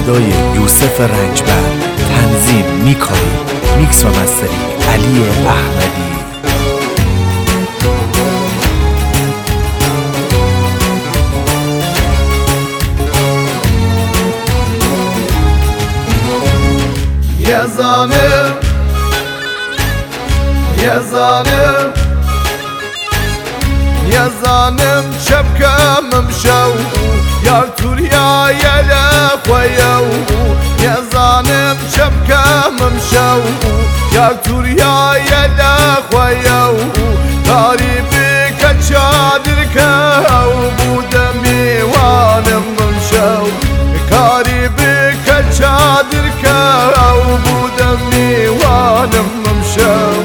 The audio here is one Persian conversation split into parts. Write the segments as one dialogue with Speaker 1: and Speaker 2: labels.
Speaker 1: صدای یوسف رنجبر، تنظیم میکایی، میکس و مسترینگ علی احمدی.
Speaker 2: يزانم شبكة ممشو يا توريا يا لخويو يزانم شبكة ممشو يا توريا يا لخويو قريبك تشادرك وبودمي وانا ممشو قريبك تشادرك وبودمي وانا ممشو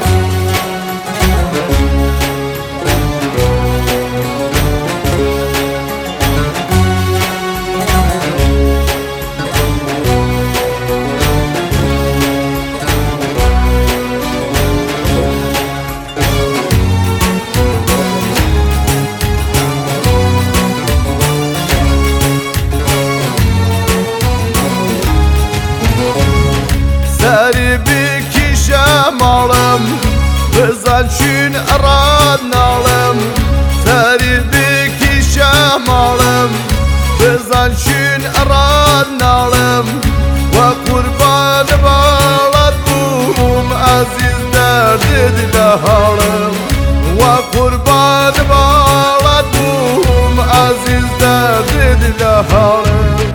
Speaker 2: سري بك شمالم بزن شون أراد نالم سري بك شمالم بزن شون أراد نالم وقربان بالد بوم عزيز درد دلالم وقربان بالد بوم عزيز درد دلالم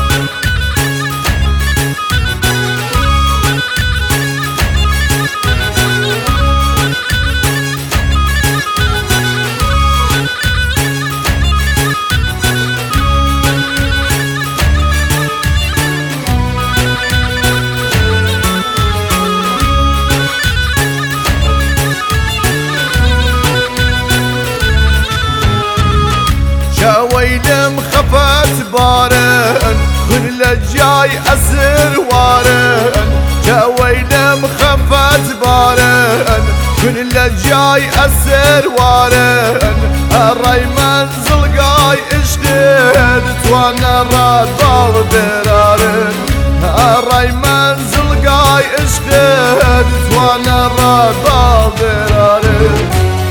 Speaker 2: ويلم خفت بارن كل الجاي أسر وارن ويلم خفت بارن كل الجاي أسر وارن الراي منزل قاي اشتهدت وانا راد بالبرارن الراي منزل قاي اشتهدت وانا راد بالبرارن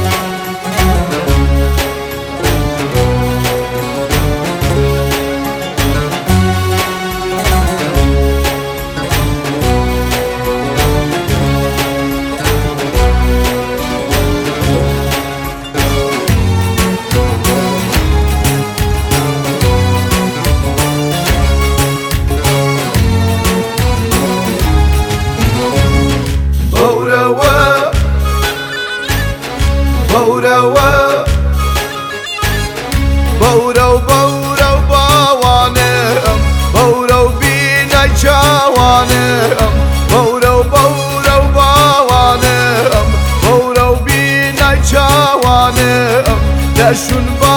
Speaker 2: بورو بورو باوانم بورو بینای چاوانم بورو بورو باوانم بورو بینای چاوانم دشون